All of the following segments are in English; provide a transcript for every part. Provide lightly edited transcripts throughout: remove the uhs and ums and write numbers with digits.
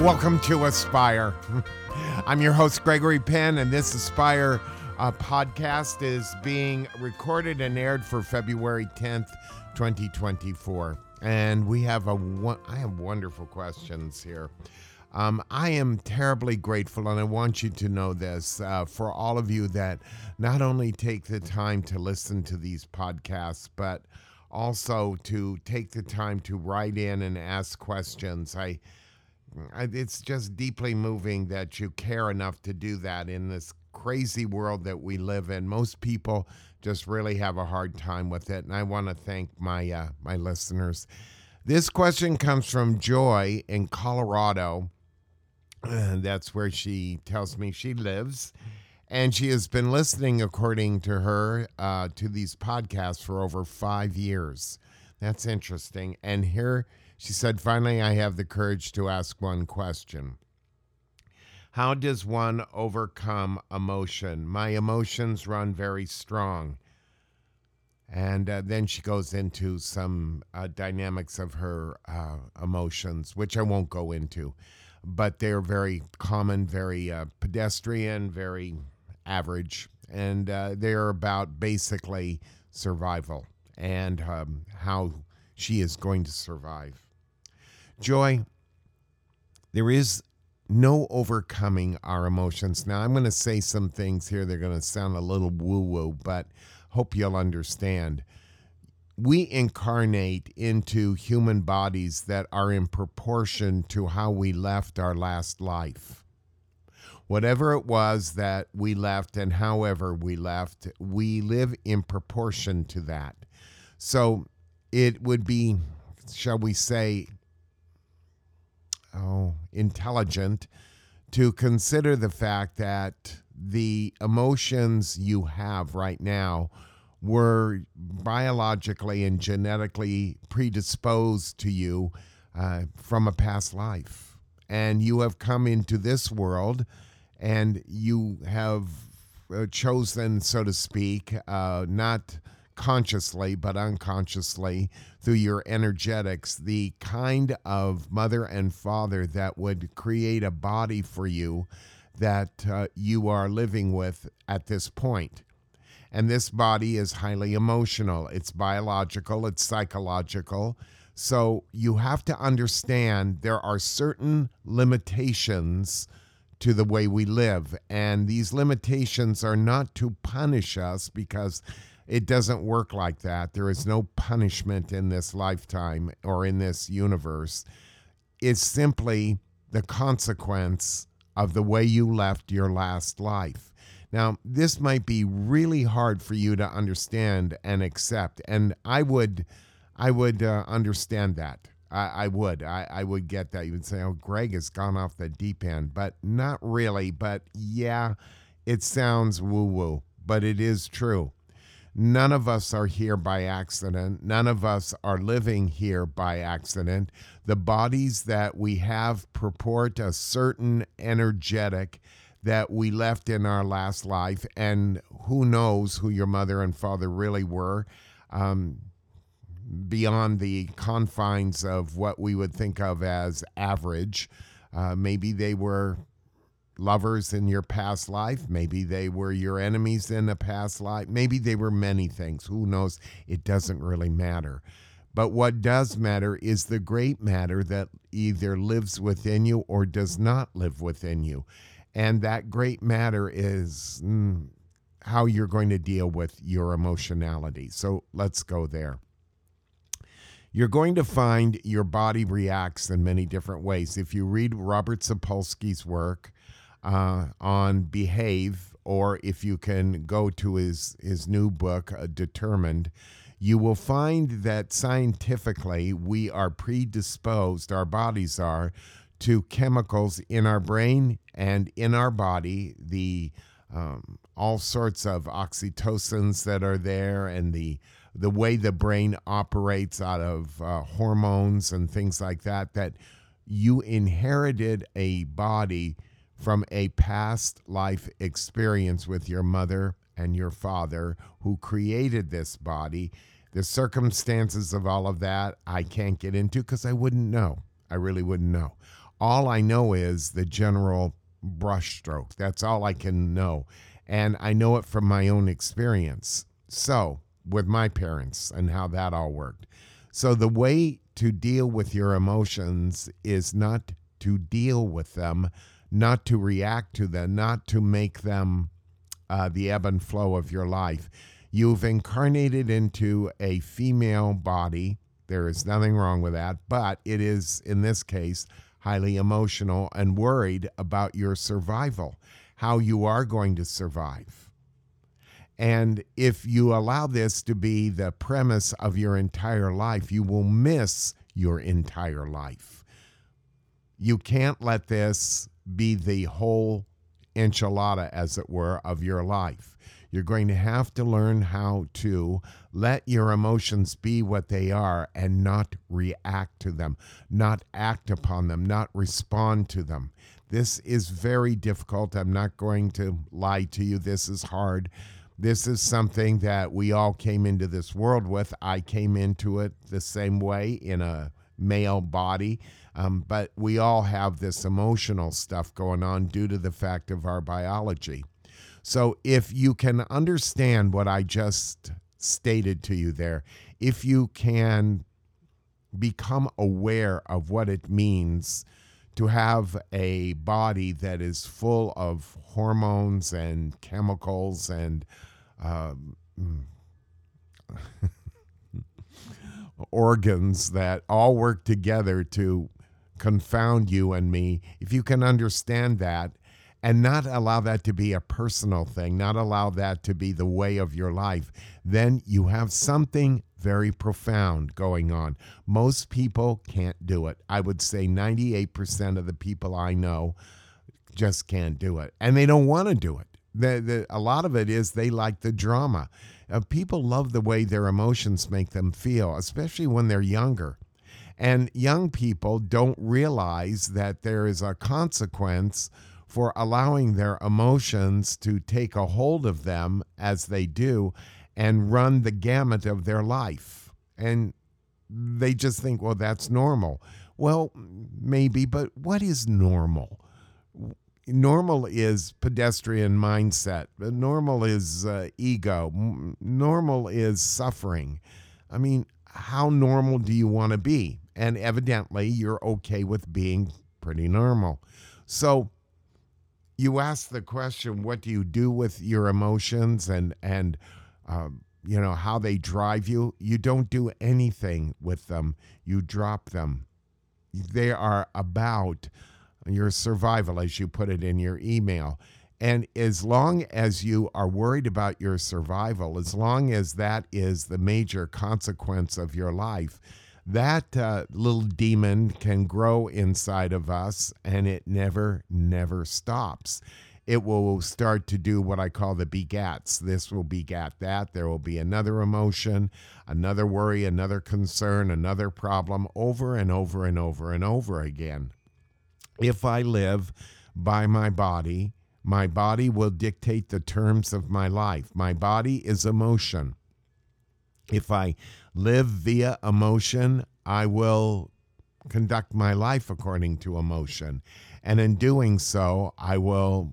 Welcome to Aspire. I'm your host, Gregory Penn, and this Aspire podcast is being recorded and aired for February 10th, 2024. And I have wonderful questions here. I am terribly grateful, and I want you to know this, for all of you that not only take the time to listen to these podcasts, but also to take the time to write in and ask questions. It's just deeply moving that you care enough to do that in this crazy world that we live in. Most people just really have a hard time with it, and I want to thank my listeners. This question comes from Joy in Colorado. That's where she tells me she lives, and she has been listening, according to her, to these podcasts for over 5 years. That's interesting. And here she said, finally, I have the courage to ask one question. How does one overcome emotion? My emotions run very strong. And then she goes into some dynamics of her emotions, which I won't go into. But they're very common, very pedestrian, very average. And they're about basically survival and how she is going to survive. Joy, there is no overcoming our emotions. Now, I'm going to say some things here. They're going to sound a little woo-woo, but hope you'll understand. We incarnate into human bodies that are in proportion to how we left our last life. Whatever it was that we left and however we left, we live in proportion to that. So it would be, shall we say, intelligent to consider the fact that the emotions you have right now were biologically and genetically predisposed to you from a past life. And you have come into this world and you have chosen, so to speak, not consciously but unconsciously through your energetics, the kind of mother and father that would create a body for you that you are living with at this point. And this body is highly emotional. It's biological, it's psychological. So you have to understand there are certain limitations to the way we live. And these limitations are not to punish us, because it doesn't work like that. There is no punishment in this lifetime or in this universe. It's simply the consequence of the way you left your last life. Now, this might be really hard for you to understand and accept, and I would understand that. I would get that. You would say, oh, Greg has gone off the deep end, but not really. But yeah, it sounds woo-woo, but it is true. None of us are here by accident. None of us are living here by accident. The bodies that we have purport a certain energetic that we left in our last life, and who knows who your mother and father really were, beyond the confines of what we would think of as average. Maybe they were lovers in your past life. Maybe they were your enemies in a past life. Maybe they were many things. Who knows? It doesn't really matter. But what does matter is the great matter that either lives within you or does not live within you. And that great matter is how you're going to deal with your emotionality. So let's go there. You're going to find your body reacts in many different ways. If you read Robert Sapolsky's work on Behave, or if you can go to his new book, Determined, you will find that scientifically we are predisposed, our bodies are, to chemicals in our brain and in our body, the all sorts of oxytocins that are there, and the way the brain operates out of hormones and things like that, that you inherited a body from a past life experience with your mother and your father who created this body. The circumstances of all of that I can't get into because I wouldn't know. I really wouldn't know. All I know is the general brushstroke. That's all I can know. And I know it from my own experience. So, with my parents and how that all worked. So, the way to deal with your emotions is not to deal with them, not to react to them, not to make them the ebb and flow of your life. You've incarnated into a female body. There is nothing wrong with that, but it is, in this case, highly emotional and worried about your survival, how you are going to survive. And if you allow this to be the premise of your entire life, you will miss your entire life. You can't let this be the whole enchilada, as it were, of your life. You're going to have to learn how to let your emotions be what they are and not react to them, not act upon them, not respond to them. This is very difficult. I'm not going to lie to you. This is hard. This is something that we all came into this world with. I came into it the same way in a male body. But we all have this emotional stuff going on due to the fact of our biology. So if you can understand what I just stated to you there, if you can become aware of what it means to have a body that is full of hormones and chemicals and organs that all work together to confound you and me, if you can understand that and not allow that to be a personal thing, not allow that to be the way of your life, then you have something very profound going on. Most people can't do it. I would say 98% of the people I know just can't do it, and they don't want to do it. A lot of it is they like the drama. People love the way their emotions make them feel, especially when they're younger. And young people don't realize that there is a consequence for allowing their emotions to take a hold of them as they do and run the gamut of their life. And they just think, well, that's normal. Well, maybe, but what is normal? Normal is pedestrian mindset. Normal is ego. Normal is suffering. I mean, how normal do you want to be? And evidently, you're okay with being pretty normal. So you ask the question, what do you do with your emotions and how they drive you? You don't do anything with them. You drop them. They are about your survival, as you put it in your email. And as long as you are worried about your survival, as long as that is the major consequence of your life, that little demon can grow inside of us, and it never stops. It will start to do what I call the begats. This will begat that. There will be another emotion, another worry, another concern, another problem, over and over and over and over again. If I live by my body will dictate the terms of my life. My body is emotion. If I live via emotion, I will conduct my life according to emotion. And in doing so, I will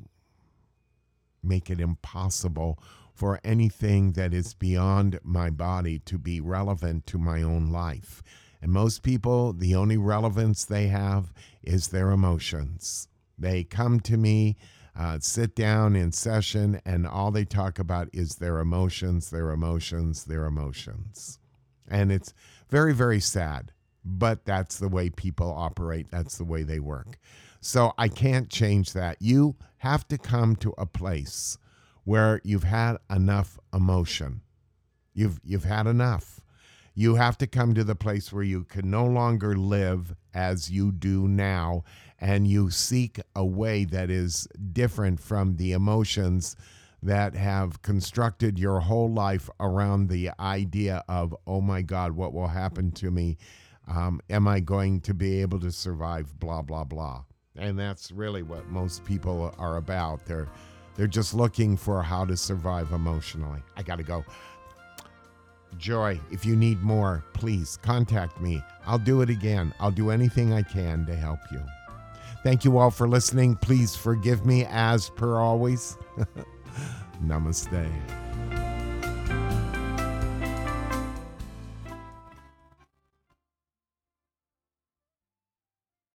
make it impossible for anything that is beyond my body to be relevant to my own life. And most people, the only relevance they have is their emotions. They come to me, sit down in session, and all they talk about is their emotions, their emotions, their emotions. And it's very, very sad, but that's the way people operate. That's the way they work. So I can't change that. You have to come to a place where you've had enough emotion. You've had enough. You have to come to the place where you can no longer live as you do now, and you seek a way that is different from the emotions that have constructed your whole life around the idea of, oh my God, what will happen to me? Am I going to be able to survive? Blah, blah, blah. And that's really what most people are about. They're just looking for how to survive emotionally. I got to go. Joy, if you need more, please contact me. I'll do it again. I'll do anything I can to help you. Thank you all for listening. Please forgive me as per always. Namaste.